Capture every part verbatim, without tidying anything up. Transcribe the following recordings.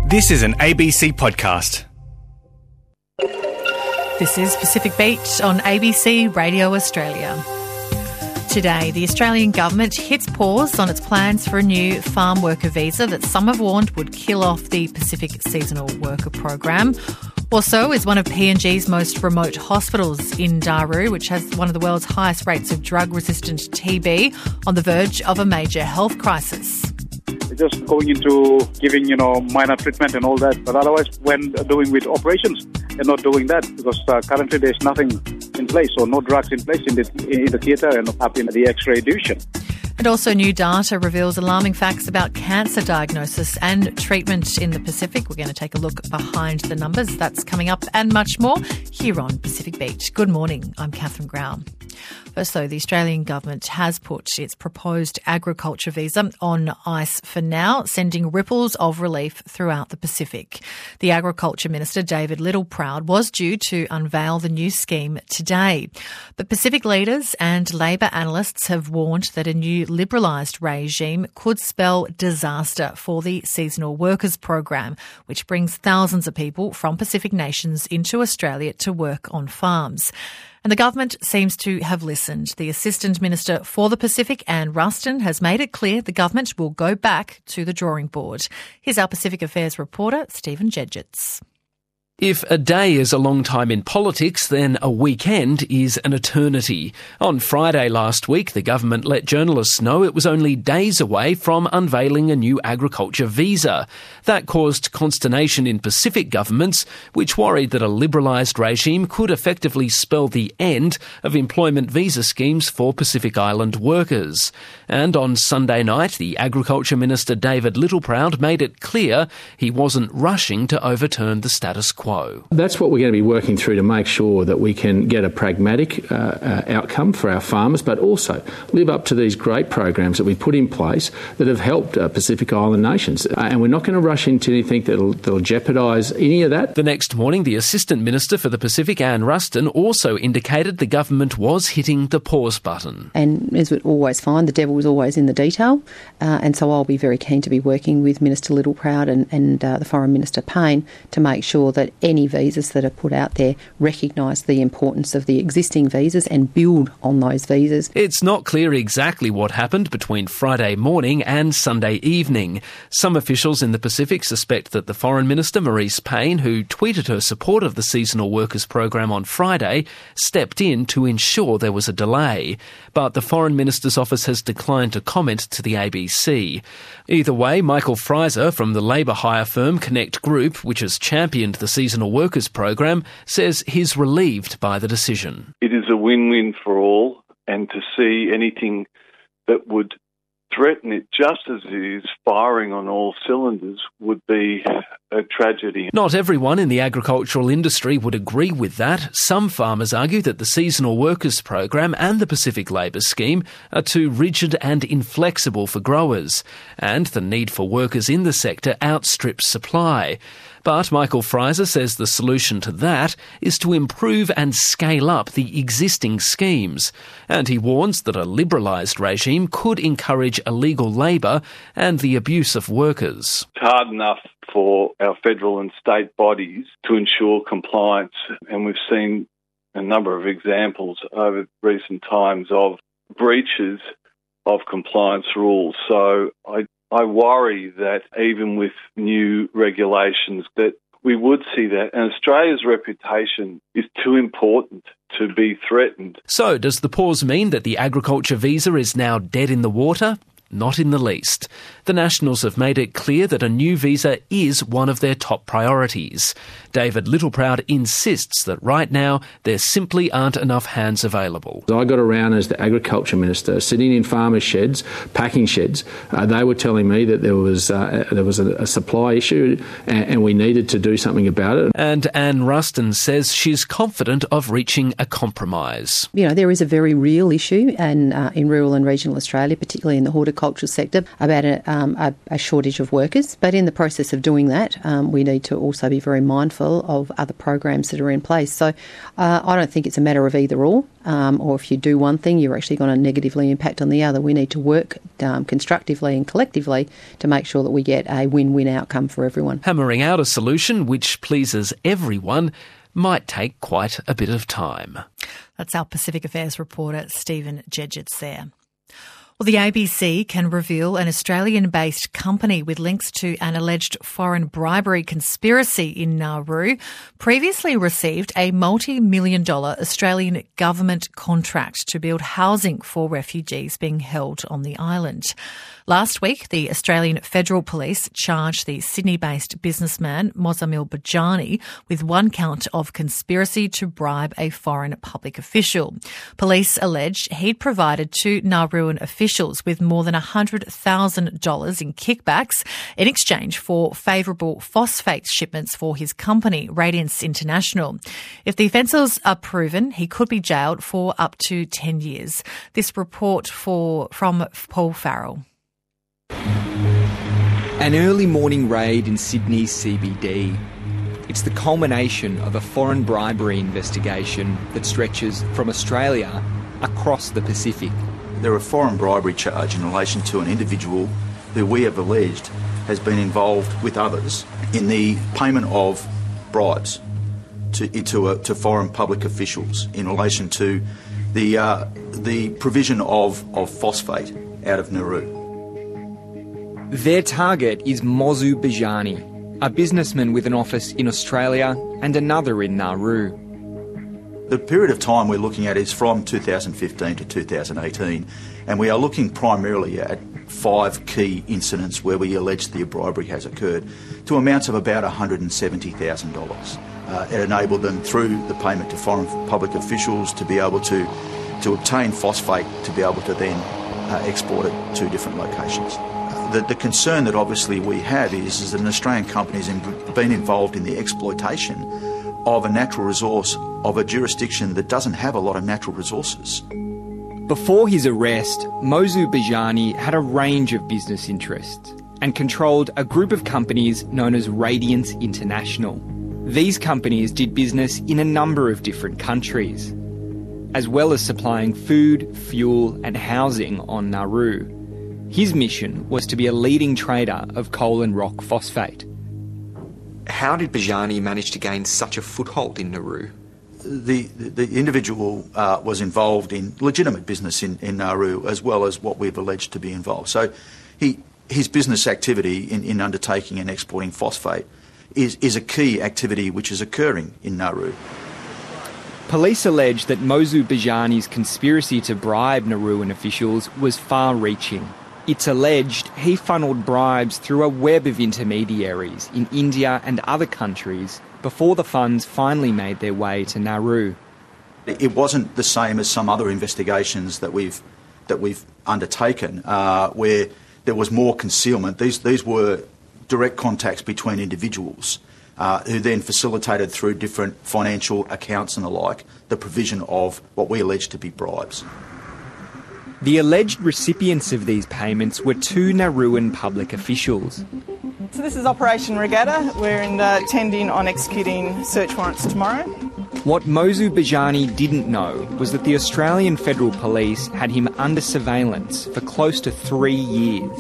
This is an A B C podcast. This is Pacific Beat on A B C Radio Australia. Today, the Australian government hits pause on its plans for a new farm worker visa that some have warned would kill off the Pacific Seasonal Worker Program. Also, is one of P N G's most remote hospitals in Daru, which has one of the world's highest rates of drug-resistant T B, on the verge of a major health crisis. Just going into giving, you know, minor treatment and all that. But otherwise, when doing with operations, they're not doing that because uh, currently there's nothing in place or no drugs in place in the, in the theatre and up in the X-ray division. And also new data reveals alarming facts about cancer diagnosis and treatment in the Pacific. We're going to take a look behind the numbers. That's coming up and much more here on Pacific Beat. Good morning. I'm Catherine Grau. First, though, the Australian government has put its proposed agriculture visa on ice for now, sending ripples of relief throughout the Pacific. The Agriculture Minister, David Littleproud, was due to unveil the new scheme today. But Pacific leaders and Labor analysts have warned that a new liberalised regime could spell disaster for the Seasonal Workers Program, which brings thousands of people from Pacific nations into Australia to work on farms. And the government seems to have listened. The Assistant Minister for the Pacific, Anne Ruston, has made it clear the government will go back to the drawing board. Here's our Pacific Affairs reporter, Stephen Jedgetts. If a day is a long time in politics, then a weekend is an eternity. On Friday last week, the government let journalists know it was only days away from unveiling a new agriculture visa. That caused consternation in Pacific governments, which worried that a liberalised regime could effectively spell the end of employment visa schemes for Pacific Island workers. And on Sunday night, the Agriculture Minister David Littleproud made it clear he wasn't rushing to overturn the status quo. That's what we're going to be working through to make sure that we can get a pragmatic uh, uh, outcome for our farmers, but also live up to these great programs that we put in place that have helped uh, Pacific Island nations. Uh, and we're not going to rush into anything that'll, that'll jeopardise any of that. The next morning, the Assistant Minister for the Pacific, Anne Ruston, also indicated the government was hitting the pause button. And as we always find, the devil is always in the detail. Uh, and so I'll be very keen to be working with Minister Littleproud and, and uh, the Foreign Minister Payne to make sure that any visas that are put out there recognise the importance of the existing visas and build on those visas. It's not clear exactly what happened between Friday morning and Sunday evening. Some officials in the Pacific suspect that the Foreign Minister, Marise Payne, who tweeted her support of the Seasonal Workers Program on Friday, stepped in to ensure there was a delay. But the Foreign Minister's office has declined to comment to the A B C. Either way, Michael Fraser from the labour hire firm Connect Group, which has championed the Seasonal Workers Program, says he's relieved by the decision. It is a win-win for all, and to see anything that would threaten it just as it is firing on all cylinders would be a tragedy. Not everyone in the agricultural industry would agree with that. Some farmers argue that the Seasonal Workers Program and the Pacific Labour Scheme are too rigid and inflexible for growers, and the need for workers in the sector outstrips supply. But Michael Fraser says the solution to that is to improve and scale up the existing schemes. And he warns that a liberalised regime could encourage illegal labour and the abuse of workers. It's hard enough for our federal and state bodies to ensure compliance, and we've seen a number of examples over recent times of breaches of compliance rules. So I I worry that even with new regulations that we would see that, and Australia's reputation is too important to be threatened. So does the pause mean that the agriculture visa is now dead in the water? Not in the least. The Nationals have made it clear that a new visa is one of their top priorities. David Littleproud insists that right now there simply aren't enough hands available. I got around as the Agriculture Minister, sitting in farmers' sheds, packing sheds. Uh, they were telling me that there was uh, there was a, a supply issue and, and we needed to do something about it. And Anne Ruston says she's confident of reaching a compromise. You know, there is a very real issue and uh, in rural and regional Australia, particularly in the horticulture agricultural sector about a, um, a, a shortage of workers. But in the process of doing that, um, we need to also be very mindful of other programs that are in place. So uh, I don't think it's a matter of either or, um, or if you do one thing, you're actually going to negatively impact on the other. We need to work um, constructively and collectively to make sure that we get a win-win outcome for everyone. Hammering out a solution which pleases everyone might take quite a bit of time. That's our Pacific Affairs reporter, Stephen Jedgetts there. Well, the A B C can reveal an Australian-based company with links to an alleged foreign bribery conspiracy in Nauru previously received a multi-million dollar Australian government contract to build housing for refugees being held on the island. Last week, the Australian Federal Police charged the Sydney-based businessman Mozamil Bajani with one count of conspiracy to bribe a foreign public official. Police alleged he'd provided two Nauruan officials with more than one hundred thousand dollars in kickbacks in exchange for favourable phosphate shipments for his company, Radiance International. If the offences are proven, he could be jailed for up to ten years. This report for from Paul Farrell. An early morning raid in Sydney's C B D. It's the culmination of a foreign bribery investigation that stretches from Australia across the Pacific. There are a foreign bribery charge in relation to an individual who we have alleged has been involved with others in the payment of bribes to, to, uh, to foreign public officials in relation to the, uh, the provision of, of phosphate out of Nauru. Their target is Mozu Bajani, a businessman with an office in Australia and another in Nauru. The period of time we're looking at is from two thousand fifteen to two thousand eighteen, and we are looking primarily at five key incidents where we allege the bribery has occurred to amounts of about one hundred seventy thousand dollars. Uh, it enabled them, through the payment to foreign public officials, to be able to, to obtain phosphate to be able to then uh, export it to different locations. The, the concern that obviously we have is, is that an Australian company has been involved in the exploitation of a natural resource of a jurisdiction that doesn't have a lot of natural resources. Before his arrest, Mozu Bajani had a range of business interests and controlled a group of companies known as Radiance International. These companies did business in a number of different countries, as well as supplying food, fuel and housing on Nauru. His mission was to be a leading trader of coal and rock phosphate. How did Bajani manage to gain such a foothold in Nauru? The, the individual uh, was involved in legitimate business in, in Nauru, as well as what we've alleged to be involved. So he, his business activity in, in undertaking and exporting phosphate is, is a key activity which is occurring in Nauru. Police allege that Mozu Bajani's conspiracy to bribe Nauruan officials was far-reaching. It's alleged he funnelled bribes through a web of intermediaries in India and other countries before the funds finally made their way to Nauru. It wasn't the same as some other investigations that we've that we've undertaken, uh, where there was more concealment. These these were direct contacts between individuals uh, who then facilitated through different financial accounts and the like the provision of what we allege to be bribes. The alleged recipients of these payments were two Nauruan public officials. So this is Operation Regatta. We're intending on executing search warrants tomorrow. What Mozu Bajani didn't know was that the Australian Federal Police had him under surveillance for close to three years.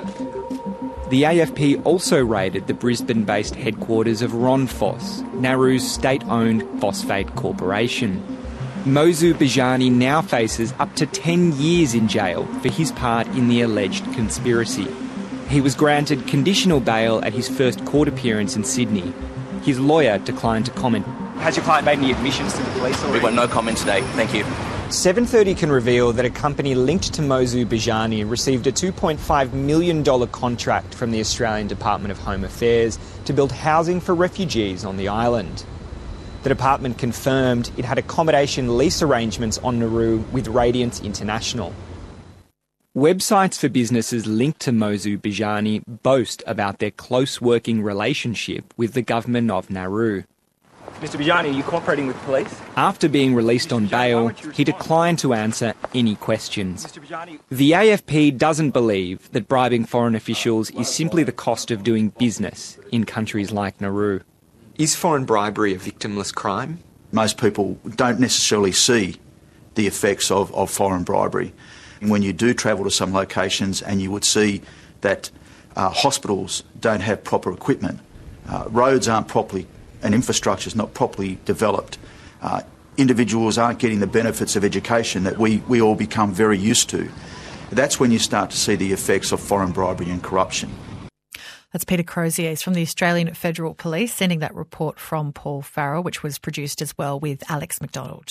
The A F P also raided the Brisbane-based headquarters of Ronphos, Nauru's state-owned phosphate corporation. Mozu Bajani now faces up to ten years in jail for his part in the alleged conspiracy. He was granted conditional bail at his first court appearance in Sydney. His lawyer declined to comment. Has your client made any admissions to the police already? We've got no comment today, thank you. seven thirty can reveal that a company linked to Mozu Bajani received a two point five million dollars contract from the Australian Department of Home Affairs to build housing for refugees on the island. The department confirmed it had accommodation lease arrangements on Nauru with Radiance International. Websites for businesses linked to Mozu Bajani boast about their close working relationship with the government of Nauru. Mister Bajani, are you cooperating with police? After being released on bail, he declined to answer any questions. The A F P doesn't believe that bribing foreign officials is simply the cost of doing business in countries like Nauru. Is foreign bribery a victimless crime? Most people don't necessarily see the effects of, of foreign bribery. When you do travel to some locations and you would see that uh, hospitals don't have proper equipment, uh, roads aren't properly, and infrastructure is not properly developed, uh, individuals aren't getting the benefits of education that we, we all become very used to. That's when you start to see the effects of foreign bribery and corruption. That's Peter Crozier from the Australian Federal Police, sending that report from Paul Farrell, which was produced as well with Alex McDonald.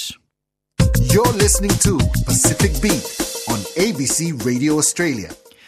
You're listening to Pacific Beat on A B C Radio Australia.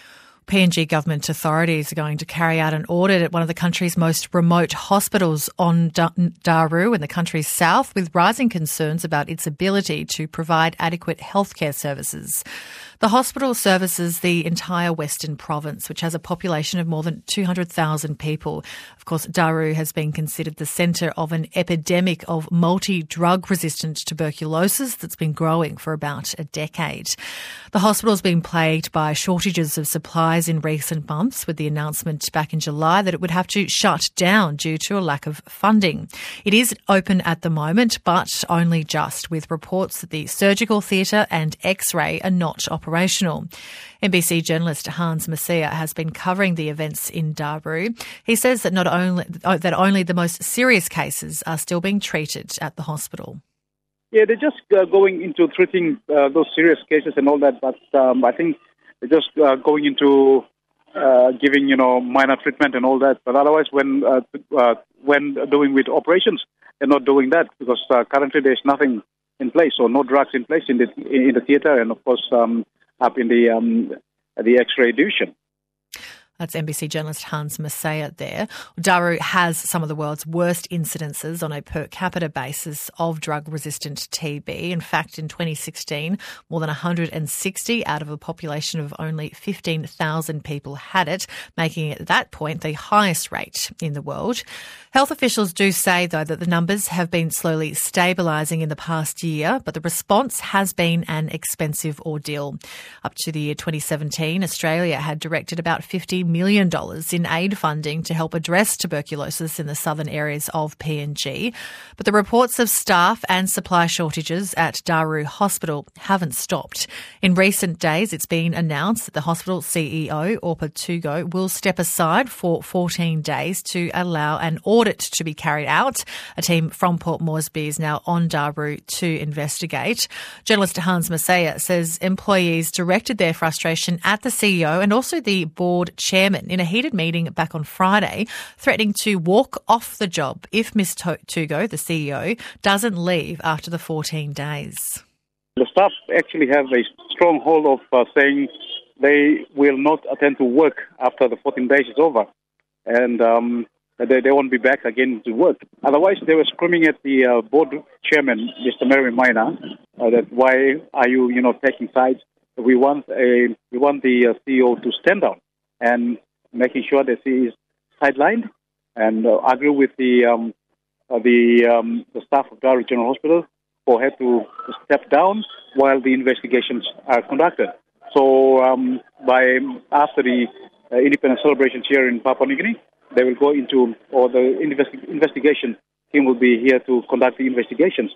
P N G government authorities are going to carry out an audit at one of the country's most remote hospitals on Daru in the country's south, with rising concerns about its ability to provide adequate healthcare services. The hospital services the entire Western Province, which has a population of more than two hundred thousand people. Of course, Daru has been considered the centre of an epidemic of multi-drug resistant tuberculosis that's been growing for about a decade. The hospital's been plagued by shortages of supplies in recent months, with the announcement back in July that it would have to shut down due to a lack of funding. It is open at the moment, but only just, with reports that the surgical theatre and X-ray are not operational. Operational. N B C journalist Hans Masia has been covering the events in Daru. He says that not only that only the most serious cases are still being treated at the hospital. Yeah, they're just uh, going into treating uh, those serious cases and all that, but um, I think they're just uh, going into uh, giving, you know, minor treatment and all that. But otherwise, when uh, uh, when doing with operations, they're not doing that because uh, currently there's nothing in place, or no drugs in place in the in the theatre, and of course um, up in the um, the X-ray division. That's N B C journalist Hans Masia there. Daru has some of the world's worst incidences on a per capita basis of drug-resistant T B. In fact, in twenty sixteen, more than one hundred sixty out of a population of only fifteen thousand people had it, making it at that point the highest rate in the world. Health officials do say, though, that the numbers have been slowly stabilising in the past year, but the response has been an expensive ordeal. Up to the year twenty seventeen, Australia had directed about fifty million dollars in aid funding to help address tuberculosis in the southern areas of P N G. But the reports of staff and supply shortages at Daru Hospital haven't stopped. In recent days, it's been announced that the hospital C E O, Orpa Tugo, will step aside for fourteen days to allow an audit to be carried out. A team from Port Moresby is now on Daru to investigate. Journalist Hans Masia says employees directed their frustration at the C E O and also the board chairman in a heated meeting back on Friday, threatening to walk off the job if Miz Tugo, the C E O, doesn't leave after the fourteen days. The staff actually have a strong hold of uh, saying they will not attend to work after the fourteen days is over, and um, they, they won't be back again to work. Otherwise, they were screaming at the uh, board chairman, Mister Mary Minor, uh, that why are you, you know, taking sides? We want a we want the uh, C E O to stand down and making sure that he is sidelined and uh, argue with the um, uh, the um, the staff of Daru General Hospital for her to step down while the investigations are conducted. So um, by after the uh, independence celebrations here in Papua New Guinea, they will go into, or the investi- investigation team will be here to conduct the investigations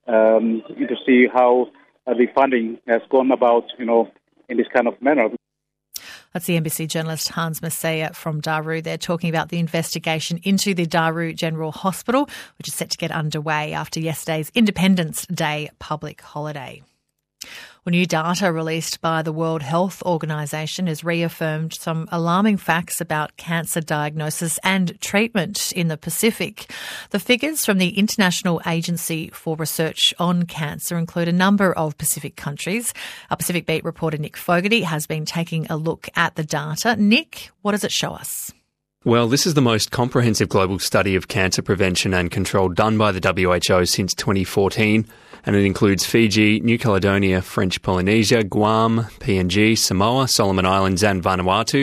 um, to see how uh, the funding has gone about, you know, in this kind of manner. That's the N B C journalist Hans Masia from Daru. They're talking about the investigation into the Daru General Hospital, which is set to get underway after yesterday's Independence Day public holiday. Well, new data released by the World Health Organization has reaffirmed some alarming facts about cancer diagnosis and treatment in the Pacific. The figures from the International Agency for Research on Cancer include a number of Pacific countries. Our Pacific Beat reporter Nick Fogarty has been taking a look at the data. Nick, what does it show us? Well, this is the most comprehensive global study of cancer prevention and control done by the W H O since twenty fourteen, and it includes Fiji, New Caledonia, French Polynesia, Guam, P N G, Samoa, Solomon Islands and Vanuatu.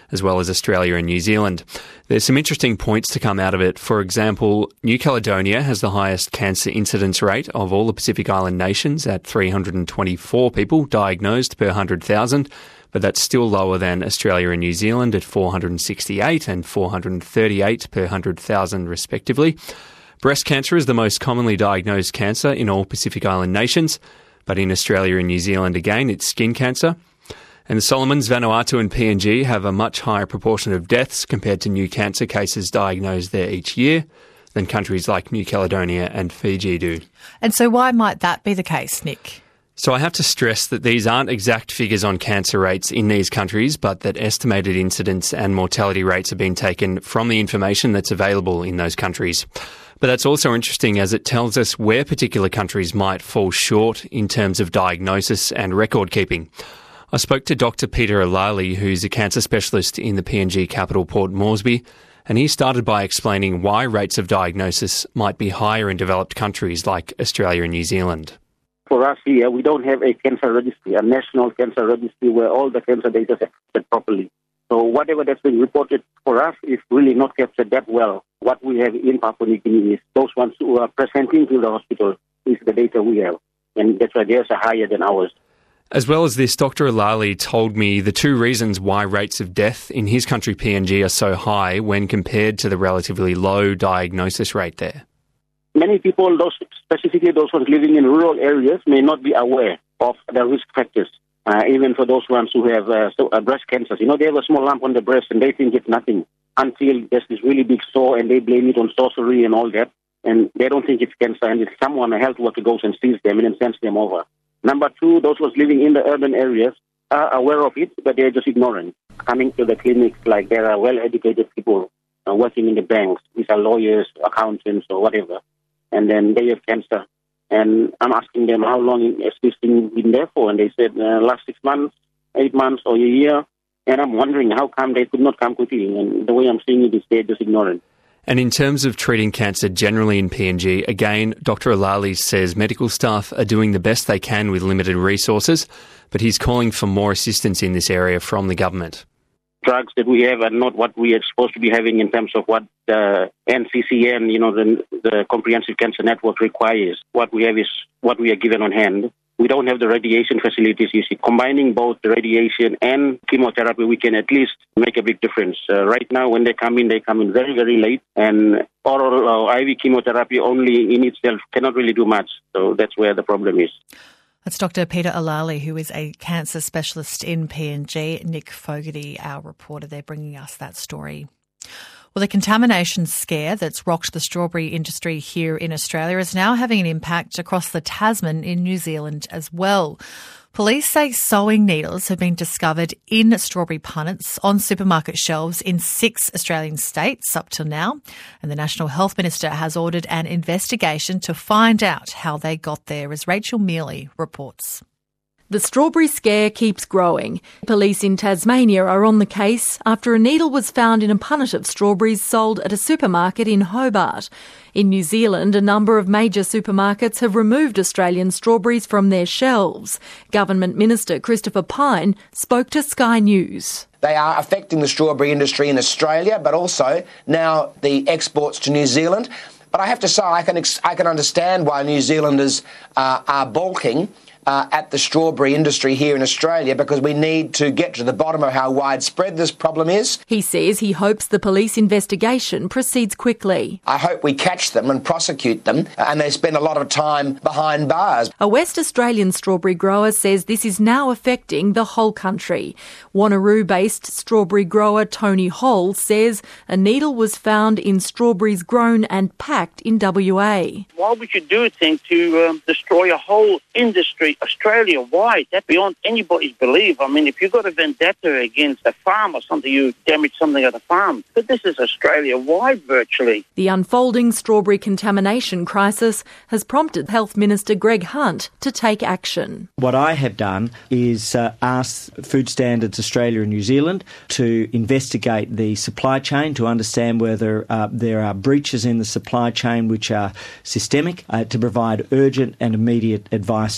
as well as Australia and New Zealand. There's some interesting points to come out of it. For example, New Caledonia has the highest cancer incidence rate of all the Pacific Island nations at three hundred twenty-four people diagnosed per one hundred thousand, but that's still lower than Australia and New Zealand at four hundred sixty-eight and four hundred thirty-eight per one hundred thousand respectively. Breast cancer is the most commonly diagnosed cancer in all Pacific Island nations, but in Australia and New Zealand again it's skin cancer. And the Solomons, Vanuatu and P N G have a much higher proportion of deaths compared to new cancer cases diagnosed there each year than countries like New Caledonia and Fiji do. And so why might that be the case, Nick? So I have to stress that these aren't exact figures on cancer rates in these countries, but that estimated incidence and mortality rates have been taken from the information that's available in those countries. But that's also interesting as it tells us where particular countries might fall short in terms of diagnosis and record keeping. I spoke to Doctor Peter Alali, who's a cancer specialist in the P N G capital Port Moresby, and he started by explaining why rates of diagnosis might be higher in developed countries like Australia and New Zealand. For us here, we don't have a cancer registry, a national cancer registry where all the cancer data is captured properly. So whatever that's been reported for us is really not captured that well. What we have in Papua New Guinea is those ones who are presenting to the hospital is the data we have, and that's why theirs are higher than ours. As well as this, Doctor Alali told me the two reasons why rates of death in his country P N G are so high when compared to the relatively low diagnosis rate there. Many people, those specifically those ones living in rural areas, may not be aware of the risk factors, uh, even for those ones who have uh, so, uh, breast cancers. You know, they have a small lump on the breast and they think it's nothing until there's this really big sore and they blame it on sorcery and all that, and they don't think it's cancer, and it's someone, a health worker, goes and sees them and then sends them over. Number two, those who are living in the urban areas are aware of it, but they're just ignorant. Coming to the clinics, like there are well-educated people uh, working in the banks. These are lawyers, accountants, or whatever. And then they have cancer. And I'm asking them, how long has this thing been there for? And they said, uh, last six months, eight months, or a year. And I'm wondering how come they could not come quickly. And the way I'm seeing it is they're just ignorant. And in terms of treating cancer generally in P N G, again, Doctor Alali says medical staff are doing the best they can with limited resources, but he's calling for more assistance in this area from the government. Drugs that we have are not what we are supposed to be having in terms of what the N C C N, you know, the, the Comprehensive Cancer Network requires. What we have is what we are given on hand. We don't have the radiation facilities, you see. Combining both the radiation and chemotherapy, we can at least make a big difference. Uh, right now, when they come in, they come in very, very late. And oral or I V chemotherapy only in itself cannot really do much. So that's where the problem is. That's Doctor Peter Alali, who is a cancer specialist in P N G. Nick Fogarty, our reporter there, bringing us that story. Well, the contamination scare that's rocked the strawberry industry here in Australia is now having an impact across the Tasman in New Zealand as well. Police say sewing needles have been discovered in strawberry punnets on supermarket shelves in six Australian states up till now. And the National Health Minister has ordered an investigation to find out how they got there, as Rachel Mealy reports. The strawberry scare keeps growing. Police in Tasmania are on the case after a needle was found in a punnet of strawberries sold at a supermarket in Hobart. In New Zealand, a number of major supermarkets have removed Australian strawberries from their shelves. Government Minister Christopher Pyne spoke to Sky News. They are affecting the strawberry industry in Australia, but also now the exports to New Zealand. But I have to say, I can ex- I can understand why New Zealanders uh, are balking Uh, at the strawberry industry here in Australia, because we need to get to the bottom of how widespread this problem is. He says he hopes the police investigation proceeds quickly. I hope we catch them and prosecute them, and they spend a lot of time behind bars. A West Australian strawberry grower says this is now affecting the whole country. Wanneroo-based strawberry grower Tony Hall says a needle was found in strawberries grown and packed in W A. Why would you do a thing to um, destroy a whole industry Australia-wide? That's beyond anybody's belief. I mean, if you've got a vendetta against a farm or something, you damage something at the farm. But this is Australia-wide virtually. The unfolding strawberry contamination crisis has prompted Health Minister Greg Hunt to take action. What I have done is uh, ask Food Standards Australia and New Zealand to investigate the supply chain to understand whether uh, there are breaches in the supply chain which are systemic, uh, to provide urgent and immediate advice to help protect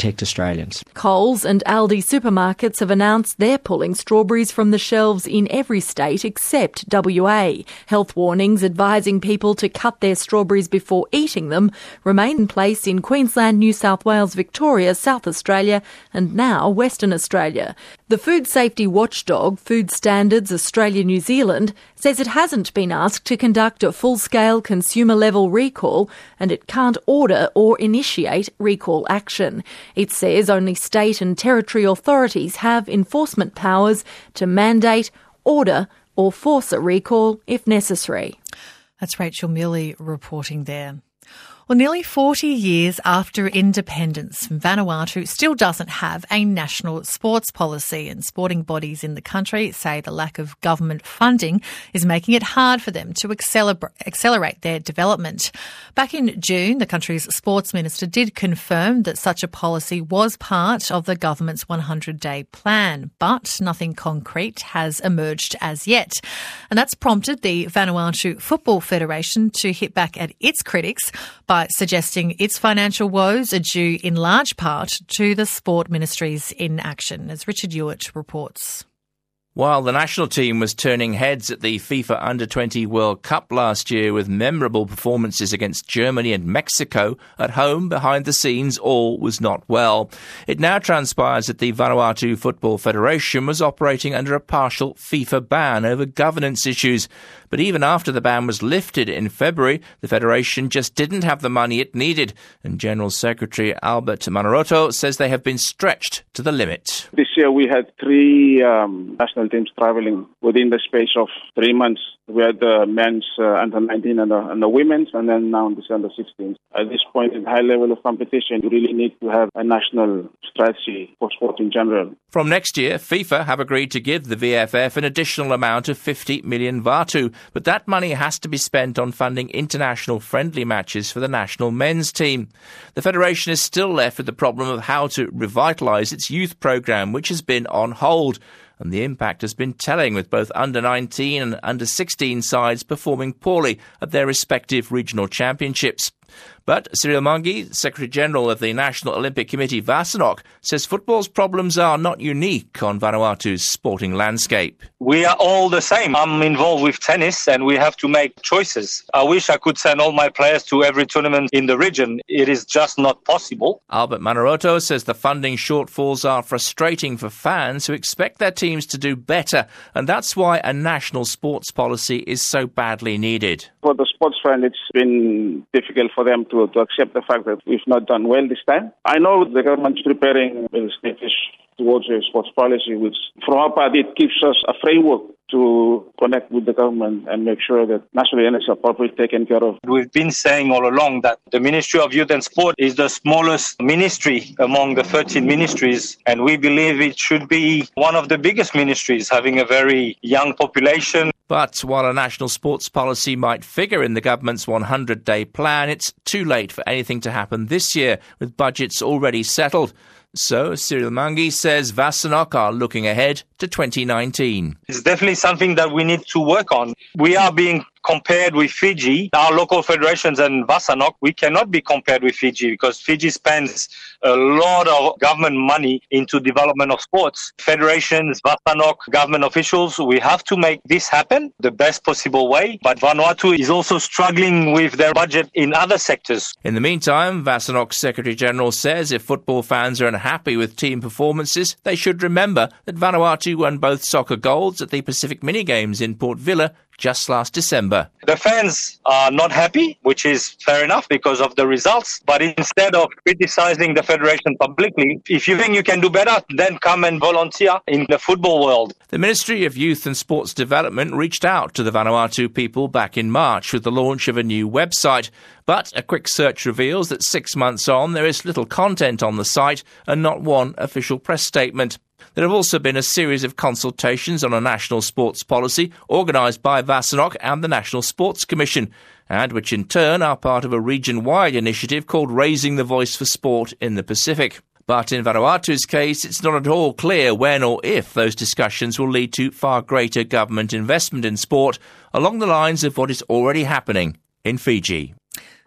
protect Australians. Coles and Aldi supermarkets have announced they're pulling strawberries from the shelves in every state except W A. Health warnings advising people to cut their strawberries before eating them remain in place in Queensland, New South Wales, Victoria, South Australia and now Western Australia. The food safety watchdog, Food Standards Australia New Zealand, says it hasn't been asked to conduct a full-scale consumer-level recall and it can't order or initiate recall action. It says only state and territory authorities have enforcement powers to mandate, order or force a recall if necessary. That's Rachel Muley reporting there. Well, nearly forty years after independence, Vanuatu still doesn't have a national sports policy, and sporting bodies in the country say the lack of government funding is making it hard for them to acceler- accelerate their development. Back in June, the country's sports minister did confirm that such a policy was part of the government's one hundred day plan, but nothing concrete has emerged as yet. And that's prompted the Vanuatu Football Federation to hit back at its critics by suggesting its financial woes are due in large part to the Sport Ministry's inaction, as Richard Hewitt reports. While the national team was turning heads at the FIFA Under twenty World Cup last year with memorable performances against Germany and Mexico, at home, behind the scenes, all was not well. It now transpires that the Vanuatu Football Federation was operating under a partial FIFA ban over governance issues. But even after the ban was lifted in February, the Federation just didn't have the money it needed. And General Secretary Albert Manaroto says they have been stretched to the limit. This year we had three um, national teams travelling within the space of three months. We had the men's uh, under nineteen and the, and the women's, and then now this under sixteen. At this point, in high level of competition, you really need to have a national strategy for sport in general. From next year, FIFA have agreed to give the V F F an additional amount of fifty million Vatu, but that money has to be spent on funding international friendly matches for the national men's team. The Federation is still left with the problem of how to revitalise its youth programme, which has been on hold. And the impact has been telling, with both under nineteen and under sixteen sides performing poorly at their respective regional championships. But Cyril Mangi, Secretary-General of the National Olympic Committee Vasanok, says football's problems are not unique on Vanuatu's sporting landscape. We are all the same. I'm involved with tennis and we have to make choices. I wish I could send all my players to every tournament in the region. It is just not possible. Albert Manaroto says the funding shortfalls are frustrating for fans who expect their teams to do better, and that's why a national sports policy is so badly needed. For the sports fan, it's been difficult for them to, to accept the fact that we've not done well this time. I know the government's preparing a status towards a sports policy, which from our part, it gives us a framework to connect with the government and make sure that national interests are properly taken care of. We've been saying all along that the Ministry of Youth and Sport is the smallest ministry among the thirteen ministries, and we believe it should be one of the biggest ministries, having a very young population. But while a national sports policy might figure in the government's one hundred day plan, it's too late for anything to happen this year, with budgets already settled. So Cyril Mangi says Vasanok are looking ahead to twenty nineteen. It's definitely something that we need to work on. We are being compared with Fiji. Our local federations and Vasanok, we cannot be compared with Fiji because Fiji spends a lot of government money into development of sports. Federations, Vasanok, government officials, we have to make this happen the best possible way. But Vanuatu is also struggling with their budget in other sectors. In the meantime, Vasanok's Secretary-General says if football fans are unhappy with team performances, they should remember that Vanuatu won both soccer golds at the Pacific Mini Games in Port Vila just last December. The fans are not happy, which is fair enough because of the results. But instead of criticizing the federation publicly, if you think you can do better, then come and volunteer in the football world. The Ministry of Youth and Sports Development reached out to the Vanuatu people back in March with the launch of a new website. But a quick search reveals that six months on, there is little content on the site and not one official press statement. There have also been a series of consultations on a national sports policy organised by Vasanok and the National Sports Commission, and which in turn are part of a region-wide initiative called Raising the Voice for Sport in the Pacific. But in Vanuatu's case, it's not at all clear when or if those discussions will lead to far greater government investment in sport along the lines of what is already happening in Fiji.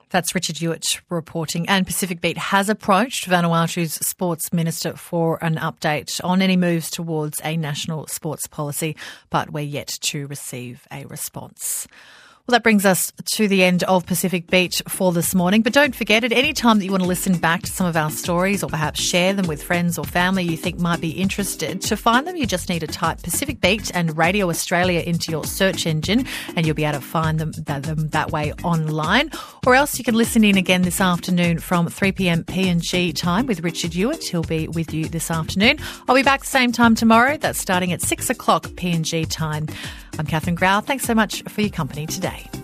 That's Richard Hewitt reporting. And Pacific Beat has approached Vanuatu's sports minister for an update on any moves towards a national sports policy, but we're yet to receive a response. Well, that brings us to the end of Pacific Beat for this morning. But don't forget, at any time that you want to listen back to some of our stories or perhaps share them with friends or family you think might be interested, to find them, you just need to type Pacific Beat and Radio Australia into your search engine and you'll be able to find them that, them that way online. Or else you can listen in again this afternoon from three p.m. P N G time with Richard Hewitt. He'll be with you this afternoon. I'll be back same time tomorrow. That's starting at six o'clock P N G time. I'm Catherine Grau. Thanks so much for your company today.